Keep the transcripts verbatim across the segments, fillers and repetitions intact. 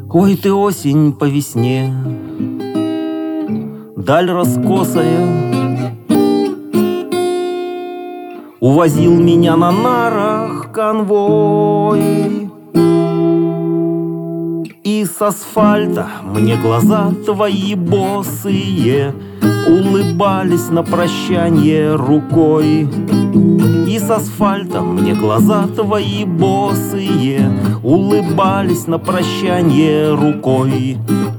Ой, ты осень по весне, даль раскосая, увозил меня на нарах конвой. И с асфальта мне глаза твои босые улыбались на прощанье рукой. И с асфальта мне глаза твои босые улыбались на прощанье рукой.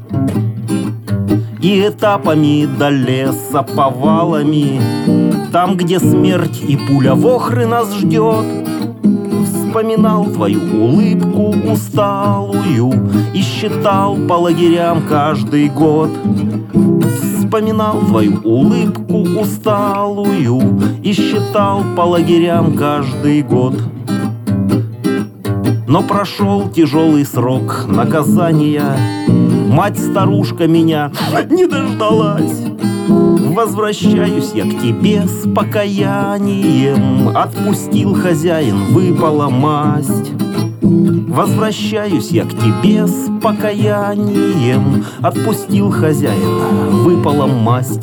И этапами до леса повалами, там, где смерть и пуля вохры нас ждет, вспоминал твою улыбку усталую и считал по лагерям каждый год. Вспоминал твою улыбку усталую и считал по лагерям каждый год. Но прошел тяжелый срок наказания, мать-старушка меня не дождалась. Возвращаюсь я к тебе с покаянием, отпустил хозяин, выпала масть. Возвращаюсь я к тебе с покаянием, отпустил хозяин, выпала масть.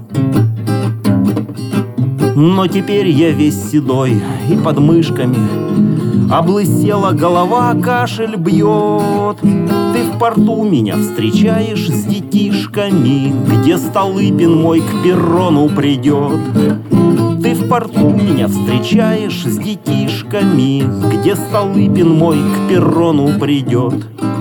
Но теперь я весь седой и под мышками, облысела голова, кашель бьет. Ты в порту меня встречаешь с детишками, где Столыпин мой к перрону придет. Ты в порту меня встречаешь с детишками, где Столыпин мой к перрону придет.